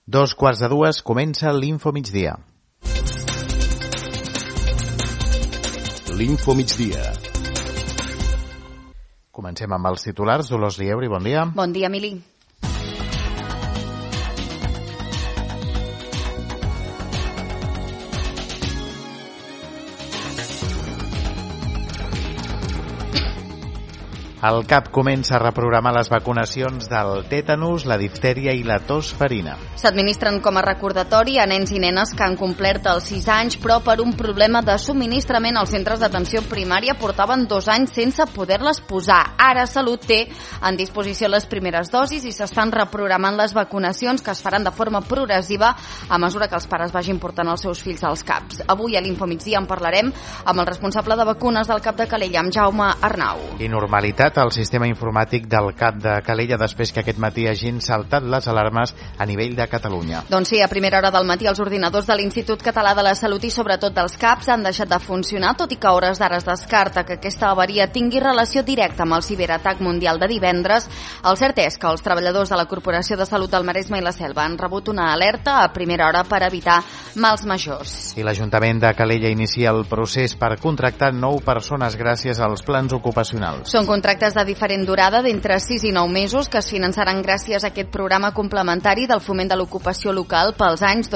2:15 comença l'Info Migdia. L'Info Migdia. Comencem amb els titulars. Dolors Lieuri, bon dia. Bon dia, Emili. El CAP comença a reprogramar les vacunacions del tètanus, la diftèria i la tos ferina. S'administren com a recordatori a nens i nenes que han complert els 6 anys, però per un problema de subministrament als centres d'atenció primària portaven 2 anys sense poder-les posar. Ara Salut té en disposició les primeres dosis i s'estan reprogramant les vacunacions que es faran de forma progressiva a mesura que els pares vagin portant els seus fills als CAPs. Avui a l'Info Migdia en parlarem amb el responsable de vacunes del CAP de Calella, amb Jaume Arnau. I normalitat al sistema informàtic del CAP de Calella després que aquest matí hagin saltat les alarmes a nivell de Catalunya. Doncs sí, a primera hora del matí els ordinadors de l'Institut Català de la Salut i sobretot dels CAPs han deixat de funcionar, tot i que a hores d'ara es descarta que aquesta avaria tingui relació directa amb el ciberatac mundial de divendres. El cert és que els treballadors de la Corporació de Salut del Maresme i la Selva han rebut una alerta a primera hora per evitar mals majors. I l'Ajuntament de Calella inicia el procés per contractar 9 persones gràcies als plans ocupacionals. Són contractes de diferent durada d'entre 6 i 9 mesos que es finançaran gràcies a aquest programa complementari del foment de l'ocupació local pels anys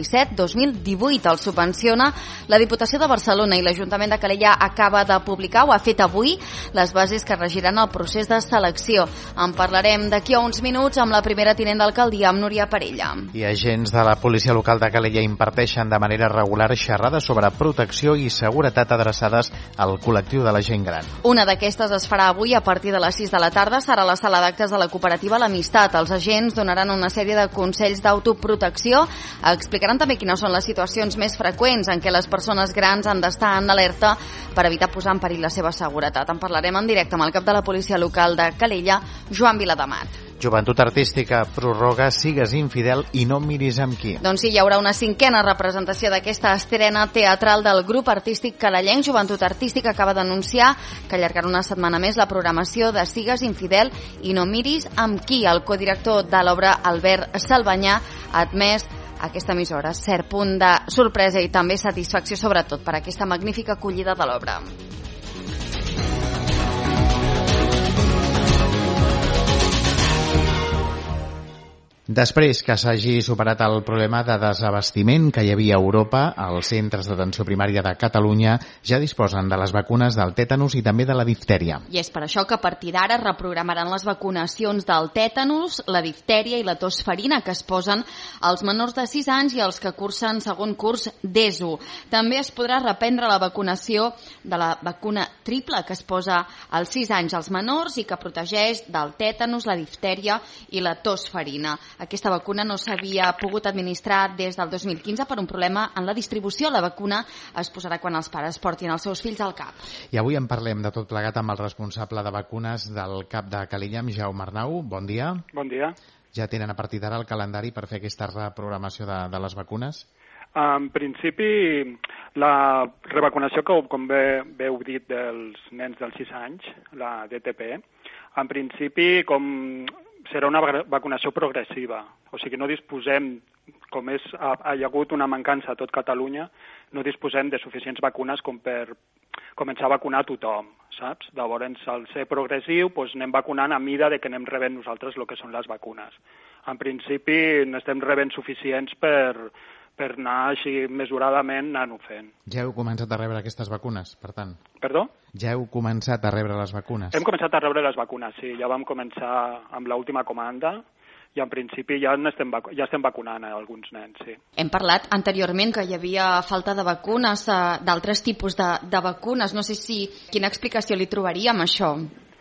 2017-2018. El subvenciona la Diputació de Barcelona i l'Ajuntament de Calella acaba de publicar, ho ha fet avui, les bases que regiran el procés de selecció. En parlarem d'aquí a uns minuts amb la primera tinent d'alcaldia, amb Núria Parella. I agents de la policia local de Calella imparteixen de manera regular xerrades sobre protecció i seguretat adreçades al col·lectiu de la gent gran. Una d'aquestes es farà avui a partir de les 6 de la tarda, serà a la sala d'actes de la cooperativa L'Amistat. Els agents donaran una sèrie de consells d'autoprotecció, explicaran també quines són les situacions més freqüents en què les persones grans han d'estar en alerta per evitar posar en perill la seva seguretat. En parlarem en directe amb el cap de la policia local de Calella, Joan Vilademat. Joventut Artística prorroga Sigues infidel i no miris amb qui. Doncs sí, hi haurà una 5a representació d'aquesta estrena teatral del grup artístic calellenc. Joventut Artística acaba d'anunciar que allargarà una setmana més la programació de Sigues infidel i no miris amb qui. El codirector de l'obra, Albert Salvanyà, ha admès aquesta emissora cert punt de sorpresa i també satisfacció, sobretot per aquesta magnífica acollida de l'obra. Després que s'hagi superat el problema de desabastiment que hi havia a Europa, els centres d'atenció primària de Catalunya ja disposen de les vacunes del tètanus i també de la diftèria. I és per això que a partir d'ara reprogramaran les vacunacions del tètanus, la diftèria i la tos ferina que es posen als menors de 6 anys i als que cursen segon curs d'ESO. També es podrà reprendre la vacunació de la vacuna triple que es posa als 6 anys als menors i que protegeix del tètanus, la diftèria i la tos ferina. Aquesta vacuna no s'havia pogut administrar des del 2015 per un problema en la distribució. La vacuna es posarà quan els pares portin els seus fills al CAP. I avui en parlem de tot plegat amb el responsable de vacunes del CAP de Calella, amb Jaume Arnau. Bon dia. Bon dia. Ja tenen a partir d'ara el calendari per fer aquesta reprogramació de les vacunes? En principi, la revacunació, que com bé heu dit, dels nens dels 6 anys, la DTP, en principi serà una vacunació progressiva. O sigui, no disposem, com hi ha hagut una mancança a tot Catalunya, no disposem de suficients vacunes com per començar a vacunar tothom, saps? Llavors, al ser progressiu, anem vacunant a mida de que anem rebent nosaltres el que són les vacunes. En principi, n'estem rebent suficients per anar així mesuradament anant-ho fent. Ja heu començat a rebre aquestes vacunes, per tant? Perdó? Ja heu començat a rebre les vacunes? Hem començat a rebre les vacunes, sí. Ja vam començar amb l'última comanda i en principi ja estem vacunant alguns nens, sí. Hem parlat anteriorment que hi havia falta de vacunes, d'altres tipus de vacunes. No sé quina explicació li trobaríem a això.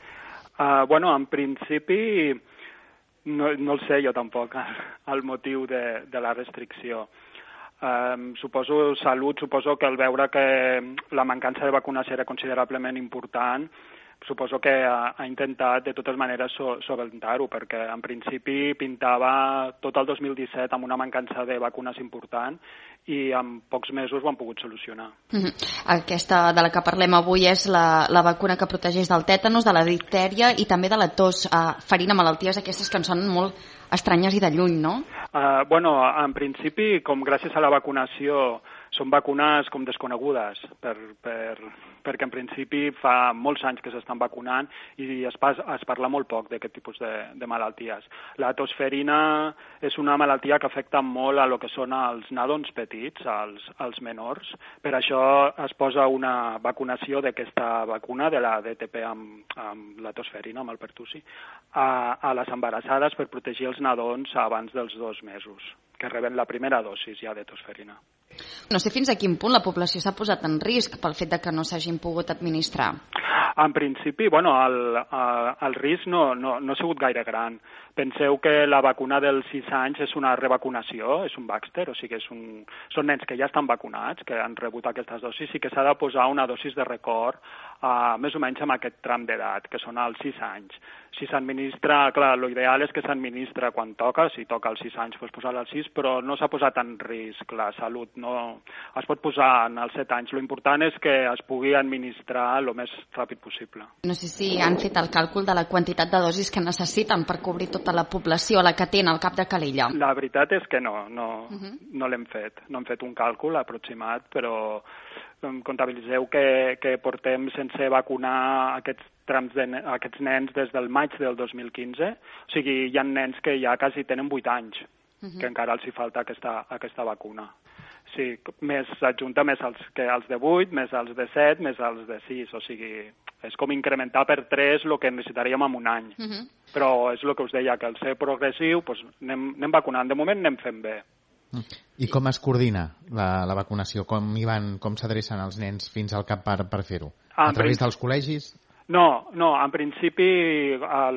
En principi no el sé jo tampoc, el motiu de la restricció. Suposo que al veure que la mancança de vacunes era considerablement important, suposo que ha intentat de totes maneres solventar-ho, perquè en principi pintava tot el 2017 amb una mancança de vacunes important i en pocs mesos ho han pogut solucionar. Aquesta de la que parlem avui és la vacuna que protegeix del tètanus, de la diftèria i també de la tos ferina, malalties aquestes que ens sonen molt estranyes i de lluny, no? En principi, com gràcies a la vacunació són vacunes com desconegudes, perquè en principi fa molts anys que s'estan vacunant i es parla molt poc d'aquest tipus de malalties. La tosferina és una malaltia que afecta molt a lo que són els nadons petits, als menors. Per això es posa una vacunació d'aquesta vacuna, de la DTP amb la tosferina, amb el pertussi, a les embarassades per protegir els nadons abans dels 2 mesos, que reben la primera dosis ja de tosferina. No sé fins a quin punt la població s'ha posat en risc pel fet de que no s'hagin pogut administrar. En principi, el risc no ha sigut gaire gran. Penseu que la vacuna dels 6 anys és una revacunació, és un Baxter, o sigui, són nens que ja estan vacunats, que han rebut aquestes dosis i que s'ha de posar una dosis de record més o menys amb aquest tram d'edat, que són els 6 anys. Si s'administra, clar, l'ideal és que s'administra quan toca, si toca als 6 anys pots posar-la als 6, però no s'ha posat en risc la salut, no es pot posar en els 7 anys. L'important és que es pugui administrar el més ràpid possible. No sé si han fet el càlcul de la quantitat de dosis que necessiten per cobrir tota la població a la que tenen al cap de Calella. La veritat és que no l'hem fet. No hem fet un càlcul aproximat, però comptabilitzeu que portem sense vacunar aquests nens des del maig del 2015. O sigui, hi ha nens que ja quasi tenen 8 anys, que encara els hi falta aquesta vacuna. Sí, s'ajunta més els de 8, més els de 7, més els de 6, o sigui, és com incrementar per 3 el que necessitaríem en un any. Però és el que us deia, que al ser progressiu anem vacunant. De moment anem fent bé. I com es coordina la vacunació? Com s'adrecen els nens fins al CAP per fer-ho? A través dels col·legis? No, en principi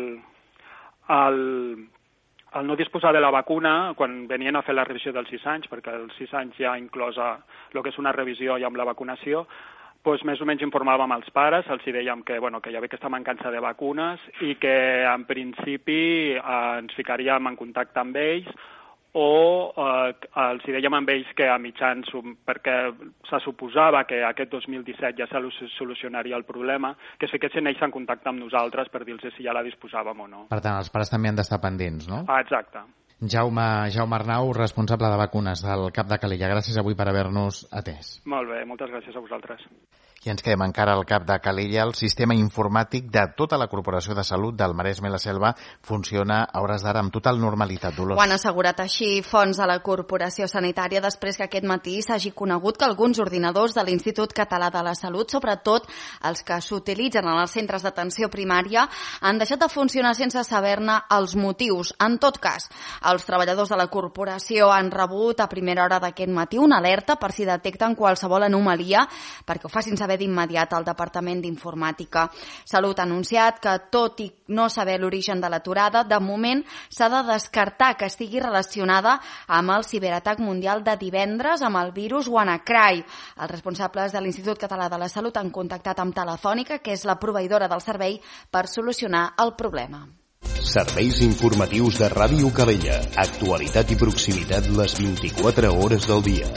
el no disposar de la vacuna, quan venien a fer la revisió dels 6 anys, perquè els 6 anys ja inclosa el que és una revisió ja amb la vacunació, doncs més o menys informàvem els pares, els dèiem que hi havia aquesta mancança de vacunes i que en principi ens ficaríem en contacte amb ells o els dèiem amb ells que a mitjans, perquè se suposava que aquest 2017 ja se solucionaria el problema, que es fiquessin ells en contacte amb nosaltres per dir-los si ja la disposàvem o no. Per tant, els pares també han d'estar pendents, no? Exacte. Jaume Arnau, responsable de vacunes del CAP de Calella. Gràcies avui per haver-nos atès. Molt bé, moltes gràcies a vosaltres. I ens quedem encara al CAP de Calella. El sistema informàtic de tota la Corporació de Salut del Maresme i la Selva funciona a hores d'ara amb total normalitat. Dolors. Ho han assegurat així fonts de la Corporació Sanitària després que aquest matí s'hagi conegut que alguns ordinadors de l'Institut Català de la Salut, sobretot els que s'utilitzen en els centres d'atenció primària, han deixat de funcionar sense saber-ne els motius. En tot cas, els treballadors de la corporació han rebut a primera hora d'aquest matí una alerta per si detecten qualsevol anomalia perquè ho facin saber d'immediat al Departament d'Informàtica. Salut ha anunciat que, tot i no saber l'origen de l'aturada, de moment s'ha de descartar que estigui relacionada amb el ciberatac mundial de divendres amb el virus WannaCry. Els responsables de l'Institut Català de la Salut han contactat amb Telefònica, que és la proveïdora del servei, per solucionar el problema. Serveis informatius de Ràdio Calella. Actualitat i proximitat les 24 hores del dia.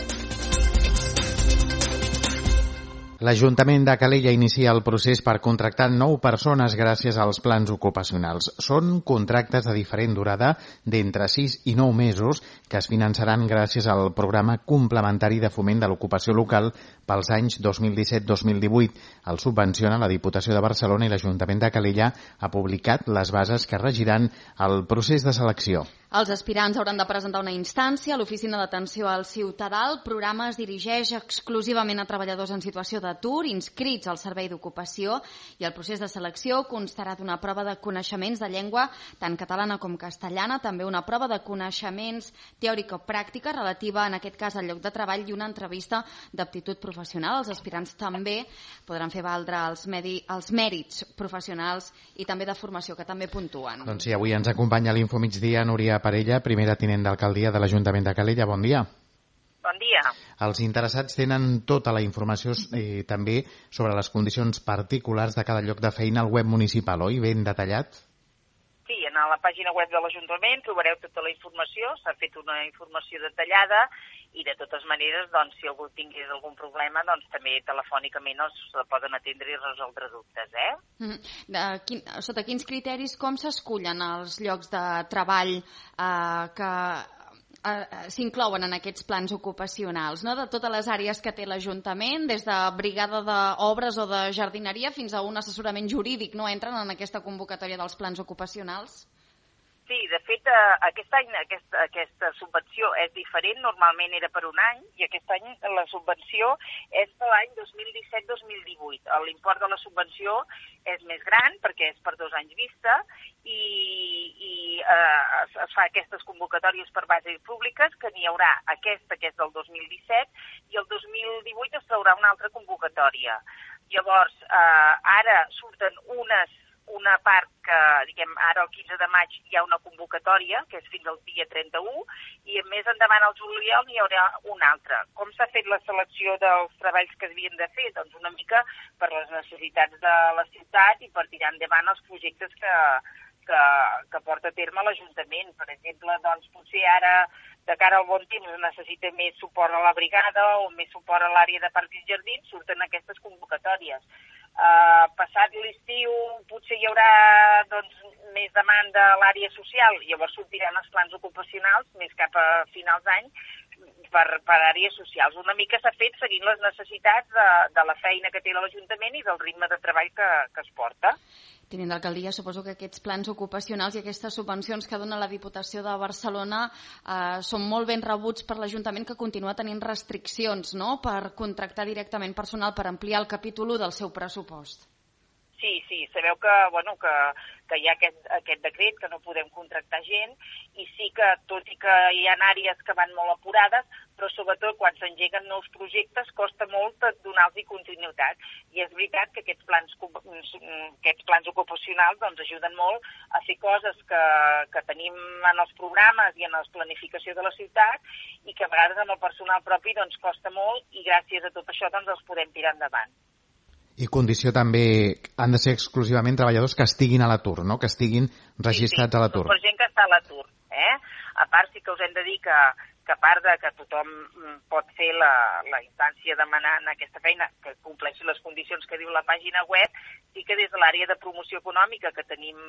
L'Ajuntament de Calella inicia el procés per contractar 9 persones gràcies als plans ocupacionals. Són contractes de diferent durada d'entre 6 i 9 mesos que es finançaran gràcies al programa complementari de foment de l'ocupació local pels anys 2017-2018. El subvenciona la Diputació de Barcelona i l'Ajuntament de Calella ha publicat les bases que regiran el procés de selecció. Els aspirants hauran de presentar una instància a l'Oficina d'Atenció al Ciutadà. El programa es dirigeix exclusivament a treballadors en situació d'atur, inscrits al Servei d'Ocupació, i el procés de selecció constarà d'una prova de coneixements de llengua tant catalana com castellana, també una prova de coneixements teòrico-pràctica relativa, en aquest cas, al lloc de treball, i una entrevista d'aptitud professional. Els aspirants també podran fer valdre els mèrits professionals i també de formació, que també puntuen. Doncs sí, avui ens acompanya a l'Infomigdia Núria Parella, primera tinent d'alcaldia de l'Ajuntament de Calella. Bon dia. Bon dia. Els interessats tenen tota la informació també sobre les condicions particulars de cada lloc de feina al web municipal, oi? Ben detallat? Sí, a la pàgina web de l'Ajuntament trobareu tota la informació, s'ha fet una informació detallada i de totes maneres, doncs, si algú tingués algun problema, doncs també telefònicament es poden atendre i resoldre dubtes, Sota quins criteris, com s'escullen els llocs de treball que s'inclouen en aquests plans ocupacionals, no? De totes les àrees que té l'Ajuntament, des de brigada d'obres o de jardineria fins a un assessorament jurídic, no entren en aquesta convocatòria dels plans ocupacionals? Sí, de fet, aquest any aquesta subvenció és diferent, normalment era per un any, i aquest any la subvenció és per l'any 2017-2018. L'import de la subvenció és més gran perquè és per 2 anys vista i es fa aquestes convocatòries per bases públiques, que n'hi haurà aquesta, que és del 2017, i el 2018 es traurà una altra convocatòria. Llavors, ara surten una part que, diguem, ara el 15 de maig hi ha una convocatòria, que és fins al dia 31, i més endavant al juliol n'hi haurà una altra. Com s'ha fet la selecció dels treballs que s'havien de fer? Doncs una mica per les necessitats de la ciutat i per tirar endavant els projectes que porta a terme l'Ajuntament. Per exemple, doncs potser ara, de cara al bon temps, necessita més suport a la brigada o més suport a l'àrea de parcs i jardins, surten aquestes convocatòries. Passat l'estiu potser hi haurà més demanda a l'àrea social, llavors sortiran els plans ocupacionals més cap a finals d'any per àrees socials. Una mica s'ha fet seguint les necessitats de la feina que té l'Ajuntament i del ritme de treball que es porta. Tinent d'alcaldia, suposo que aquests plans ocupacionals i aquestes subvencions que dona la Diputació de Barcelona són molt ben rebuts per l'Ajuntament, que continua tenint restriccions, no?, per contractar directament personal, per ampliar el capítol 1 del seu pressupost. Sí, sabeu que hi ha aquest decret, que no podem contractar gent, i sí que, tot i que hi ha àrees que van molt apurades, però sobretot quan s'engeguen nous projectes costa molt donar-los continuïtat. I és veritat que aquests plans ocupacionals doncs, ajuden molt a fer coses que tenim en els programes i en la planificació de la ciutat i que a vegades amb el personal propi doncs, costa molt i gràcies a tot això doncs, els podem tirar endavant. I condició també, han de ser exclusivament treballadors que estiguin a l'atur, no?, que estiguin registrats a l'atur. Sí, per gent que està a l'atur. A part sí que us hem de dir que a part de que tothom pot fer la instància demanant aquesta feina, que compleixi les condicions que diu la pàgina web, sí que des de l'àrea de promoció econòmica, que tenim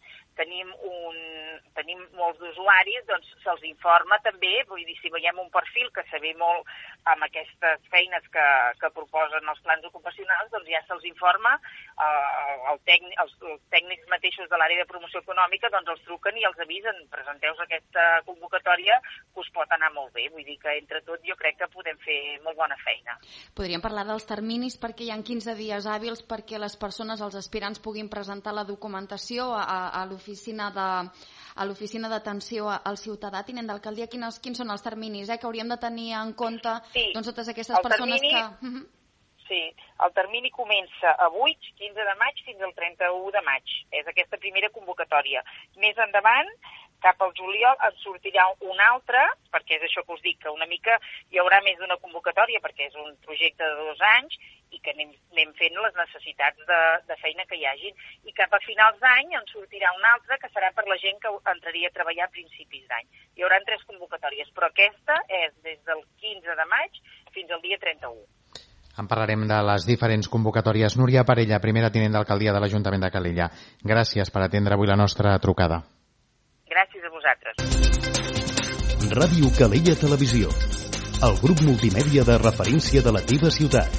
molts d'usuaris, doncs se'ls informa també, vull dir, si veiem un perfil que se ve molt amb aquestes feines que proposen els plans ocupacionals, doncs ja se'ls informa, els tècnics mateixos de l'àrea de promoció econòmica doncs els truquen i els avisen, presenteu-vos aquesta convocatòria que us pot anar molt bé, vull dir que entre tot jo crec que podem fer molt bona feina. Podríem parlar dels terminis perquè hi ha 15 dies hàbils perquè les persones, els aspirants, puguin presentar la documentació a l'oficina d'atenció al ciutadà. Tinent d'alcaldia, quins són els terminis que hauríem de tenir en compte totes aquestes persones que... Sí, el termini comença avui, 15 de maig, fins al 31 de maig. És aquesta primera convocatòria. Més endavant, cap al juliol, en sortirà una altra, perquè és això que us dic, que una mica hi haurà més d'una convocatòria, perquè és un projecte de 2 anys i que anem fent les necessitats de feina que hi hagin. I cap a finals d'any en sortirà una altra, que serà per la gent que entraria a treballar a principis d'any. Hi haurà 3 convocatòries, però aquesta és des del 15 de maig fins al dia 31. En parlarem de les diferents convocatòries. Núria Parella, primera tinent d'alcaldia de l'Ajuntament de Calella. Gràcies per atendre avui la nostra trucada. Gràcies a vosaltres. Ràdio Calella Televisió, el grup multimèdia de referència de la teva ciutat.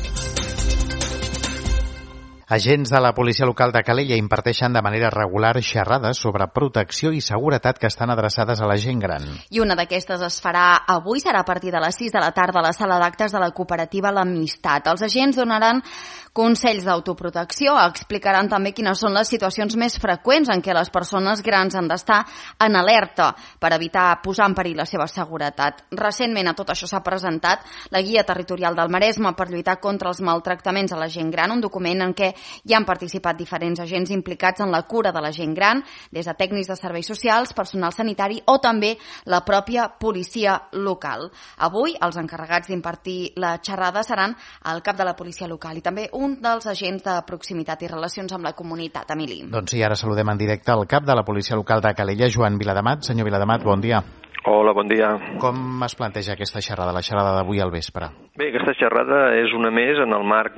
Agents de la policia local de Calella imparteixen de manera regular xerrades sobre protecció i seguretat que estan adreçades a la gent gran. I una d'aquestes es farà avui, serà a partir de les 6 de la tarda a la sala d'actes de la cooperativa L'Amistat. Els agents donaran consells d'autoprotecció, explicaran també quines són les situacions més freqüents en què les persones grans han d'estar en alerta per evitar posar en perill la seva seguretat. Recentment a tot això s'ha presentat la Guia Territorial del Maresme per lluitar contra els maltractaments a la gent gran, un document en què hi han participat diferents agents implicats en la cura de la gent gran, des de tècnics de serveis socials, personal sanitari o també la pròpia policia local. Avui, els encarregats d'impartir la xerrada seran el cap de la policia local i també un dels agents de proximitat i relacions amb la comunitat. Emili. Doncs sí, ara saludem en directe el cap de la policia local de Calella, Joan Vilademat. Senyor Vilademat, bon dia. Hola, bon dia. Com es planteja aquesta xerrada, la xerrada d'avui al vespre? Bé, aquesta xerrada és una més en el marc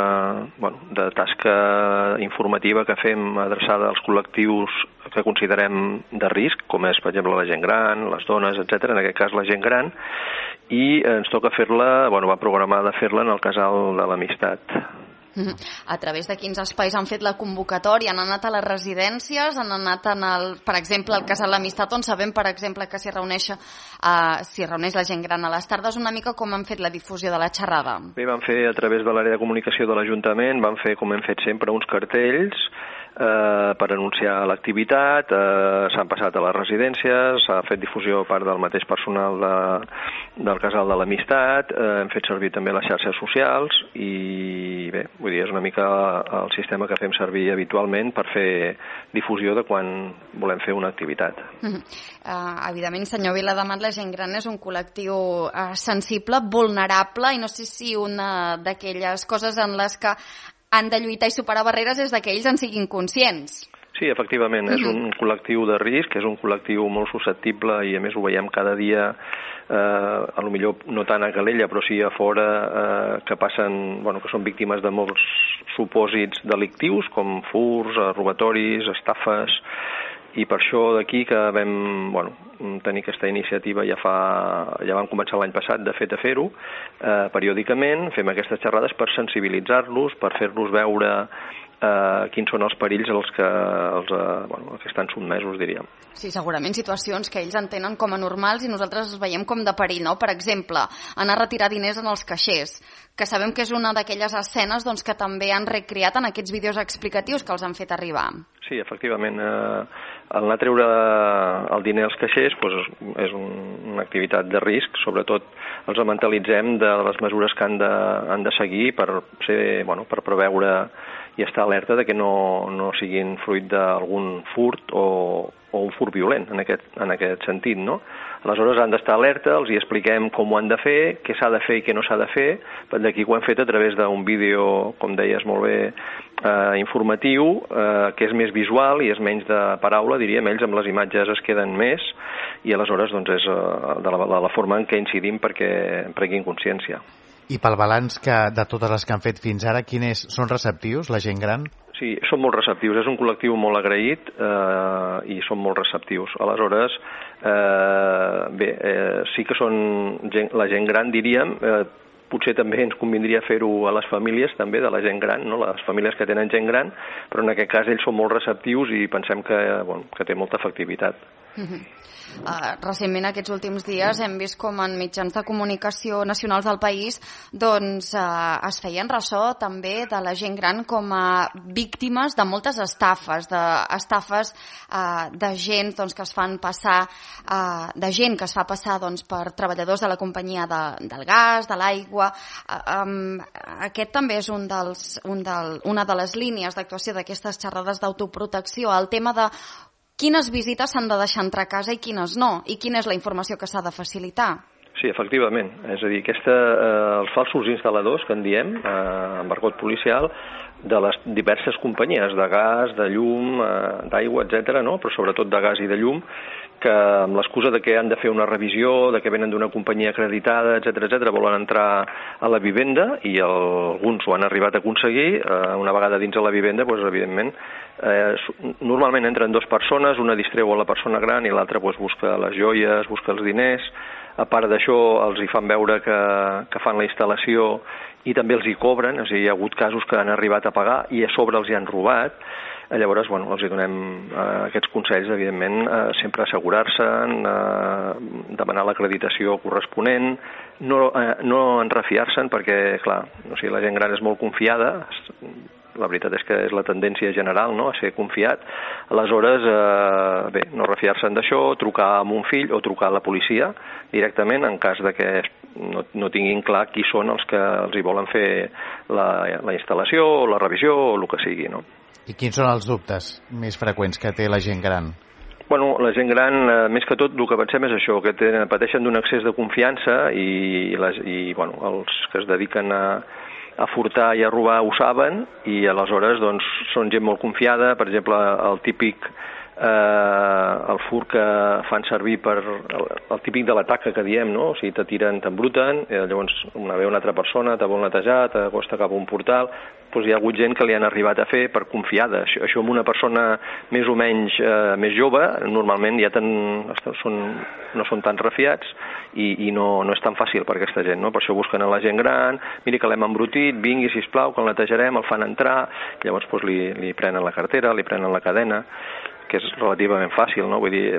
de tasca informativa que fem adreçada als col·lectius que considerem de risc, com és, per exemple, la gent gran, les dones, etc. En aquest cas, la gent gran, i ens toca fer-la, va programar de fer-la en el Casal de l'Amistat. A través de quins espais han fet la convocatòria? Han anat a les residències? Han anat, per exemple, al Casal de l'Amistat, on sabem, per exemple, que s'hi reuneix la gent gran a les tardes? Una mica com han fet la difusió de la xerrada? Bé, vam fer a través de l'àrea de comunicació de l'Ajuntament, vam fer, com hem fet sempre, uns cartells per anunciar l'activitat, s'han passat a les residències, s'ha fet difusió a part del mateix personal del Casal de l'Amistat, hem fet servir també les xarxes socials i bé, vull dir, és una mica el sistema que fem servir habitualment per fer difusió de quan volem fer una activitat. Evidentment, senyor Vilademat, la gent gran és un col·lectiu sensible, vulnerable, i no sé si una d'aquelles coses en les que han de lluitar i superar barreres és que ells en siguin conscients. Sí, efectivament, és un col·lectiu de risc, és un col·lectiu molt susceptible i a més ho veiem cada dia, a lo millor no tant a Calella però sí a fora, que passen, que són víctimes de molts supòsits delictius com furts, robatoris, estafes, i per això d'aquí que vam tenir aquesta iniciativa ja vam començar l'any passat de fet a fer-ho periòdicament, fem aquestes xerrades per sensibilitzar-los, per fer-los veure quins són els perills als que estan sotmesos, diríem. Sí, segurament situacions que ells entenen com a normals i nosaltres els veiem com de perill, no? Per exemple, anar a retirar diners en els caixers, que sabem que és una d'aquelles escenes que també han recreat en aquests vídeos explicatius que els han fet arribar. Sí, efectivament. Anar a treure el diner als caixers és una activitat de risc, sobretot els mentalitzem de les mesures que han de seguir per preveure i estar alerta de que no siguin fruit d'algun furt o un furt violent en aquest sentit, no? Aleshores han d'estar alerta, els hi expliquem com ho han de fer, què s'ha de fer i què no s'ha de fer, d'aquí ho hem fet a través d'un vídeo, com deies molt bé, informatiu, que és més visual i és menys de paraula, diríem, ells amb les imatges es queden més i aleshores és de la forma en què incidim perquè prenguin consciència. I pel balanç de totes les que han fet fins ara, són receptius, la gent gran? Sí, són molt receptius. És un col·lectiu molt agraït i són molt receptius. Aleshores, sí que són la gent gran, diríem, potser també ens convindria fer-ho a les famílies també de la gent gran, no? Les famílies que tenen gent gran, però en aquest cas ells són molt receptius i pensem que té molta efectivitat. Recentment, aquests últims dies, hem vist com en mitjans de comunicació nacionals del país es feien ressò també de la gent gran com a víctimes de moltes estafes, de gent que es fan passar per treballadors de la companyia del gas, de l'aigua. Aquest també és una de les línies d'actuació d'aquestes xerrades d'autoprotecció, el tema de quines visites s'han de deixar entrar a casa i quines no, i quina és la informació que s'ha de facilitar. Sí, efectivament. És a dir, els falsos instal·ladors, que en diem, en argot policial, de les diverses companyies de gas, de llum, d'aigua, etc., no? Però sobretot de gas i de llum, que amb l'excusa de que han de fer una revisió, de que venen d'una companyia acreditada, etc., volen entrar a la vivenda i alguns ho han arribat a aconseguir. Una vegada dins de la vivenda, evidentment, normalment entren dues persones, una distreu a la persona gran i l'altra busca les joies, busca els diners. A part d'això, els hi fan veure que fan la instal·lació i també els hi cobren, és a dir, hi ha hagut casos que han arribat a pagar i a sobre els hi han robat. Llavors, els hi donem aquests consells, evidentment, sempre assegurar-se, demanar l'acreditació corresponent, no en refiar-se'n perquè, clar, la gent gran és molt confiada, la veritat és que és la tendència general, no?, a ser confiat. Aleshores, no refiar-se'n d'això, trucar a un fill o trucar a la policia directament en cas de que no tinguin clar qui són els que els hi volen fer la instal·lació o la revisió o el que sigui, no? I quins són els dubtes més freqüents que té la gent gran? Bueno, la gent gran, més que tot, el que pensem és això, que pateixen d'un excés de confiança i els que es dediquen a furtar i a robar ho saben i aleshores doncs, són gent molt confiada. Per exemple, el típic el furt que fan servir per el típic de l'atac que diem, no? O sigui, te tiren, t'embruten, llavors ve una altra persona, te vol netejar, t'acosta cap a un portal. Doncs hi ha hagut gent que li han arribat a fer per confiada. Això amb una persona més o menys més jove, normalment ja no són tan refiats i no és tan fàcil per aquesta gent, no? Per això busquen a la gent gran, miri que l'hem embrutit, vingui, sisplau, que el netejarem, el fan entrar, llavors doncs, li prenen la cartera, li prenen la cadena, que és relativament fàcil, no? Vull dir,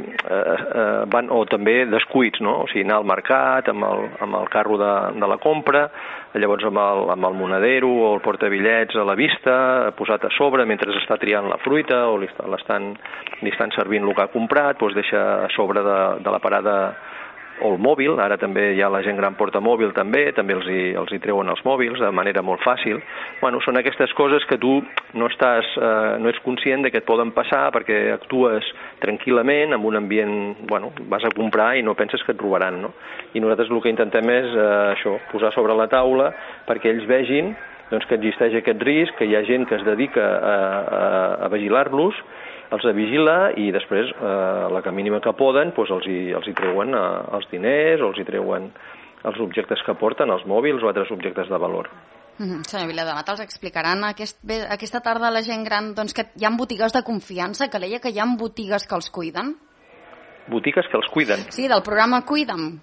o també descuits, no? O sigui, anar al mercat amb el carro de la compra, llavors amb el monedero o el portabillets a la vista, posat a sobre mentre està triant la fruita o li estan servint el que ha comprat, doncs deixa a sobre de la parada o el mòbil. Ara també hi ha la gent gran porta mòbil també els hi treuen els mòbils de manera molt fàcil. Bueno, són aquestes coses que tu no ets conscient de que et poden passar perquè actues tranquil·lament en un ambient, vas a comprar i no penses que et robaran, no? I nosaltres el que intentem és això, posar sobre la taula perquè ells vegin doncs, que existeix aquest risc, que hi ha gent que es dedica a vigilar-los, els vigila i després, la que mínima que poden, doncs els hi treuen els diners o els hi treuen els objectes que porten, els mòbils o altres objectes de valor. Senyor Vilademat, els explicaran aquesta tarda a la gent gran doncs, que hi ha botigues de confiança, que deia que hi ha botigues que els cuiden? Botigues que els cuiden? Sí, del programa Cuida'm,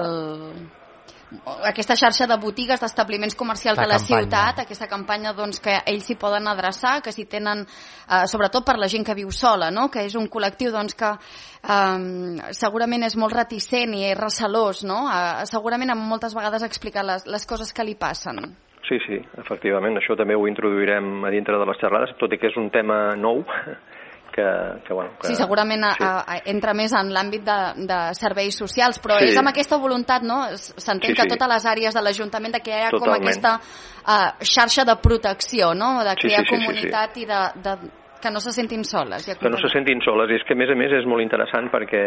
aquesta xarxa de botigues, d'establiments comercials de la ciutat, aquesta campanya doncs, que ells s'hi poden adreçar, que s'hi tenen, sobretot per la gent que viu sola, no? Que és un col·lectiu doncs, que segurament és molt reticent i és recelós, no? Segurament moltes vegades explicar les coses que li passen. Sí, efectivament, això també ho introduirem a dintre de les xerrades, tot i que és un tema nou, sí, segurament entra més en l'àmbit de serveis socials, però és amb aquesta voluntat, no? S'entén que totes les àrees de l'Ajuntament que hi ha com aquesta xarxa de protecció, no? De crear comunitat i que no se sentin soles. Que no se sentin soles, i és que a més és molt interessant perquè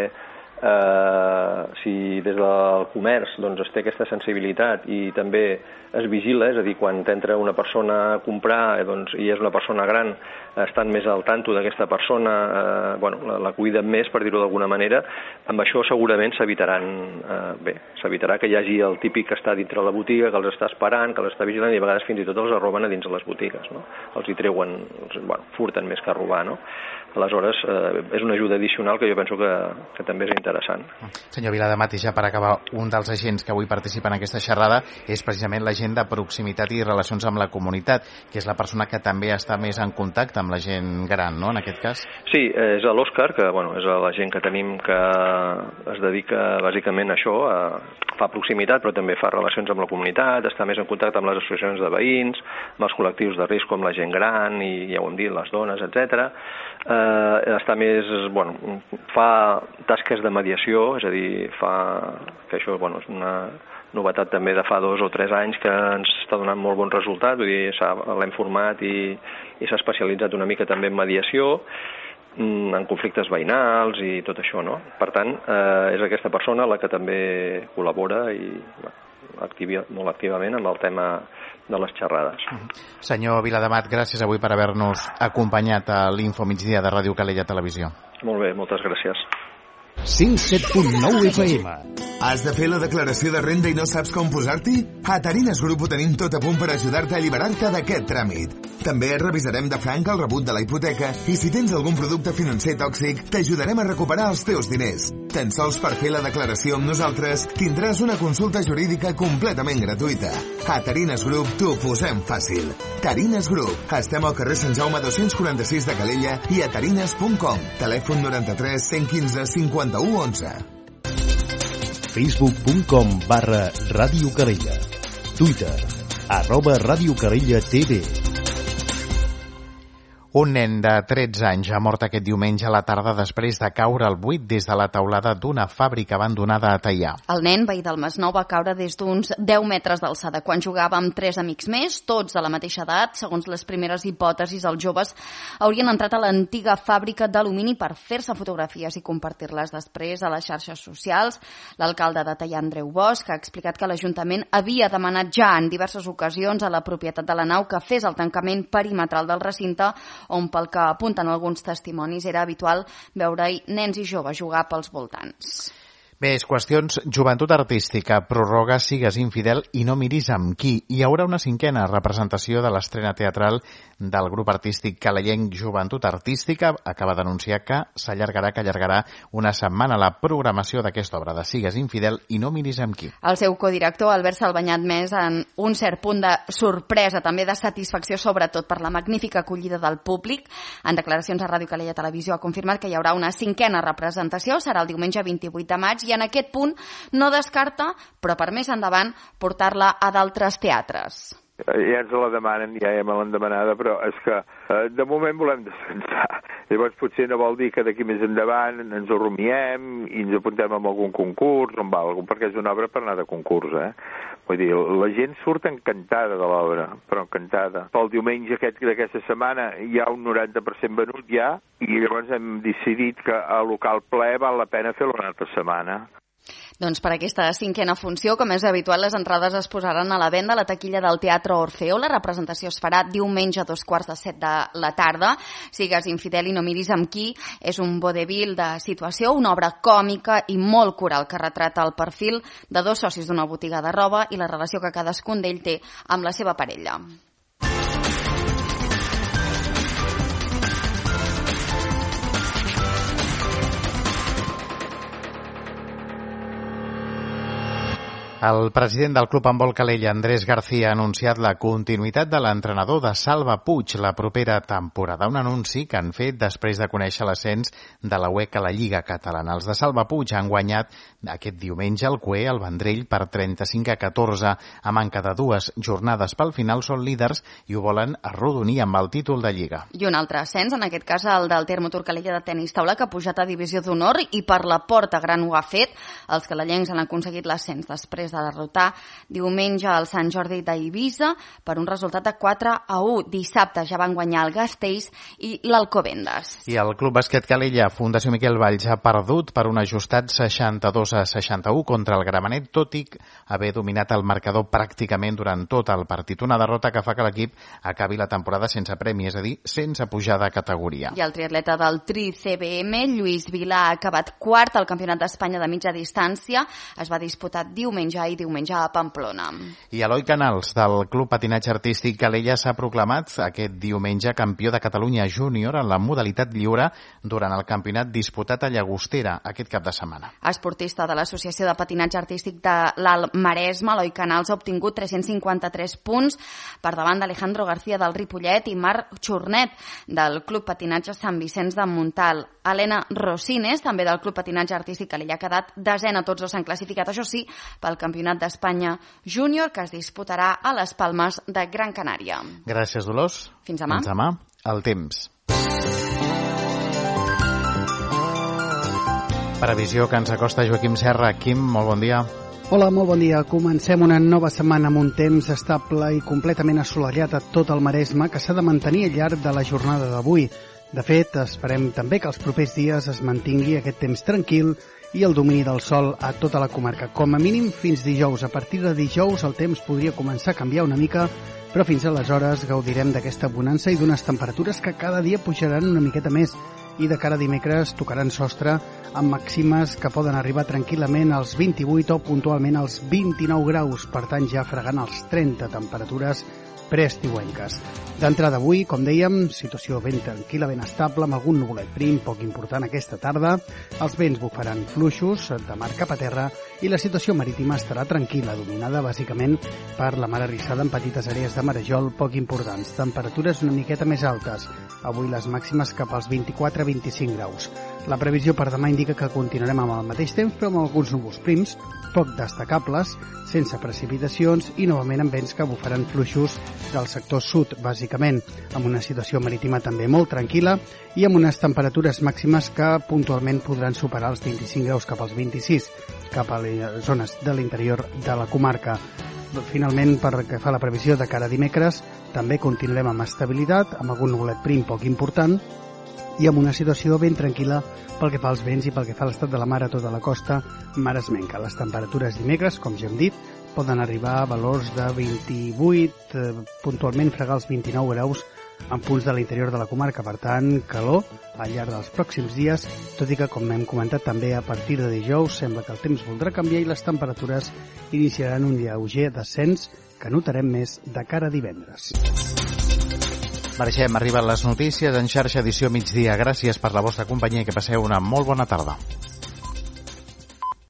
si des del comerç doncs, es té aquesta sensibilitat i també es vigila, és a dir, quan t'entra una persona a comprar i és una persona gran, estan més al tanto d'aquesta persona, la cuiden més, per dir-ho d'alguna manera, amb això segurament s'evitarà que hi hagi el típic que està dintre la botiga, que els està esperant, que els està vigilant i a vegades fins i tot els roben a dins de les botigues, no? Els hi treuen, furten més que robar, no? Aleshores, és una ajuda addicional que jo penso que també és interessant. Senyor Vilademat, i ja per acabar, un dels agents que avui participa en aquesta xerrada és precisament l'agent de proximitat i relacions amb la comunitat, que és la persona que també està més en contacte amb la gent gran, no?, en aquest cas? Sí, és l'Òscar, que és l'agent que tenim que es dedica bàsicament a això, fa proximitat, però també fa relacions amb la comunitat, està més en contacte amb les associacions de veïns, amb els col·lectius de risc com la gent gran i, ja ho hem dit, les dones, etc. Està més, fa tasques de mediació, és a dir, que això és una novetat també de fa 2 o 3 anys que ens està donant molt bon resultat, vull dir, l'hem format i s'ha especialitzat una mica també en mediació, en conflictes veïnals i tot això, no? Per tant, és aquesta persona la que també col·labora i molt activament amb el tema de les xerrades. Senyor Vilademat, gràcies avui per haver-nos acompanyat a l'Info Migdia de Ràdio Calella Televisió. Molt bé, moltes gràcies. 107.9 FM. Has de fer la declaració de renda i no saps com posar-t'hi? A Tarines Group ho tenim tot a punt per ajudar-te a alliberar-te d'aquest tràmit. També revisarem de franc el rebut de la hipoteca i si tens algun producte financer tòxic, t'ajudarem a recuperar els teus diners. Tan sols per fer la declaració amb nosaltres tindràs una consulta jurídica completament gratuïta. A Tarines Group t'ho posem fàcil. Tarines Group. Estem al carrer Sant Jaume 246 de Calella i a tarines.com. Telèfon 93 115 51 11. Facebook.com/Ràdio Calella. Twitter @Ràdio Calella TV. Un nen de 13 anys ha mort aquest diumenge a la tarda després de caure al buit des de la teulada d'una fàbrica abandonada a Teià. El nen, veí del Masnou, va caure des d'uns 10 metres d'alçada quan jugava amb 3 amics més, tots de la mateixa edat. Segons les primeres hipòtesis, els joves haurien entrat a l'antiga fàbrica d'alumini per fer-se fotografies i compartir-les després a les xarxes socials. L'alcalde de Teià, Andreu Bosch, ha explicat que l'Ajuntament havia demanat ja en diverses ocasions a la propietat de la nau que fes el tancament perimetral del recinte, on, pel que apunten alguns testimonis, era habitual veure-hi nens i joves jugar pels voltants. Més qüestions. Joventut Artística prorroga Sigues infidel i no miris amb qui. Hi haurà una 5a representació de l'estrena teatral del grup artístic calayenc Joventut Artística. Acaba d'anunciar que allargarà una setmana la programació d'aquesta obra de Sigues infidel i no miris amb qui. El seu codirector, Albert Salvanyat, més en un cert punt de sorpresa, també de satisfacció, sobretot per la magnífica acollida del públic. En declaracions a Ràdio Calella Televisió ha confirmat que hi haurà una 5a representació, serà el diumenge 28 de maig, i en aquest punt no descarta, però per més endavant, portar-la a d'altres teatres. Ja ens la demanen, ja me l'han demanada, però és que de moment volem descansar. Llavors potser no vol dir que d'aquí més endavant ens ho rumiem i ens apuntem a algun concurs, perquè és una obra per anar de concurs, Vull dir, la gent surt encantada de l'obra, però encantada. Pel diumenge d'aquesta setmana hi ha un 90% venut ja, i llavors hem decidit que a local ple val la pena fer-lo una altra setmana. Doncs per aquesta 5a funció, com és habitual, les entrades es posaran a la venda a la taquilla del Teatre Orfeo. La representació es farà diumenge a 6:45 de la tarda. Sigues infidel i no miris amb qui és un vodevil de situació, una obra còmica i molt coral que retrata el perfil de 2 socis d'una botiga de roba i la relació que cadascun d'ell té amb la seva parella. El president del Club Handbol Calella, Andrés García, ha anunciat la continuïtat de l'entrenador de Salva Puig la propera temporada. Un anunci que han fet després de conèixer l'ascens de la UEC a la Lliga Catalana. Els de Salva Puig han guanyat aquest diumenge el CUE al Vendrell per 35-14. A manca de 2 jornades pel final són líders i ho volen arrodonir amb el títol de Lliga. I un altre ascens, en aquest cas el del Termotur Calella de tenis taula, que ha pujat a divisió d'honor i per la porta gran ho ha fet. Els calellencs han aconseguit l'ascens després de derrotar diumenge al Sant Jordi d'Eivissa per un resultat de 4-1. Dissabte ja van guanyar el Gasteiz i l'Alcobendas. I el Club Bàsquet Calella, Fundació Miquel Valls, ha perdut per un ajustat 62-61 contra el Gramenet, tot i haver dominat el marcador pràcticament durant tot el partit. Una derrota que fa que l'equip acabi la temporada sense premi, és a dir, sense pujar de categoria. I el triatleta del Tri-CBM, Lluís Vilà, ha acabat quart al Campionat d'Espanya de mitja distància. Es va disputar diumenge i diumenge a Pamplona. I Eloi Canals, del Club Patinatge Artístic Calella, s'ha proclamat aquest diumenge campió de Catalunya júnior en la modalitat lliure durant el campionat disputat a Llagostera aquest cap de setmana. Esportista de l'Associació de Patinatge Artístic de l'Alt Maresme, Eloi Canals ha obtingut 353 punts per davant d'Alejandro García del Ripollet i Marc Xurnet del Club Patinatge Sant Vicenç de Montal. Helena Rosines, també del Club Patinatge Artístic Calella, ha quedat 10a. Tots dos s'han classificat, això sí, pel Campionat d'Espanya júnior, que es disputarà a les Palmes de Gran Canària. Gràcies, Dolors. Fins demà. Fins demà. El temps. Previsió que ens acosta Joaquim Serra. Quim, molt bon dia. Hola, molt bon dia. Comencem una nova setmana amb un temps estable i completament assolellat a tot el Maresme, que s'ha de mantenir al llarg de la jornada d'avui. De fet, esperem també que els propers dies es mantingui aquest temps tranquil i el domini del sol a tota la comarca. Com a mínim fins dijous. A partir de dijous el temps podria començar a canviar una mica, però fins aleshores gaudirem d'aquesta bonança i d'unes temperatures que cada dia pujaran una miqueta més. I de cara a dimecres tocaran sostre amb màximes que poden arribar tranquil·lament als 28 o puntualment als 29 graus, per tant ja fregant els 30 temperatures preestiuenques. D'entrada avui, com dèiem, situació ben tranquil·la, ben estable, amb algun nuvolet prim, poc important aquesta tarda. Els vents bufaran fluixos de mar cap a terra i la situació marítima estarà tranquil·la, dominada bàsicament per la mar arrissada en petites àrees de marejol poc importants. Temperatures una miqueta més altes. avui les màximes cap als 24-25 graus. La previsió per demà indica que continuarem amb el mateix temps, però amb alguns núvols prims, poc destacables, sense precipitacions i novament amb vents que bufaran fluixos del sector sud, bàsicament, amb una situació marítima també molt tranquil·la i amb unes temperatures màximes que puntualment podran superar els 25 graus cap als 26 cap a les zones de l'interior de la comarca. Finalment, per que fa la previsió de cara a dimecres, també continuarem amb estabilitat, amb algun nuvolet prim poc important i amb una situació ben tranquil·la pel que fa als vents i pel que fa a l'estat de la mar a tota la costa maresmenca. Les temperatures dimecres, com ja hem dit, poden arribar a valors de 28, puntualment fregar els 29 graus en punts de l'interior de la comarca. Per tant, calor al llarg dels pròxims dies, tot i que, com hem comentat també, a partir de dijous sembla que el temps voldrà canviar i les temperatures iniciaran un lleuger descens que notarem més de cara a divendres. Marxem, arriben les notícies en xarxa edició migdia. Gràcies per la vostra companyia i que passeu una molt bona tarda.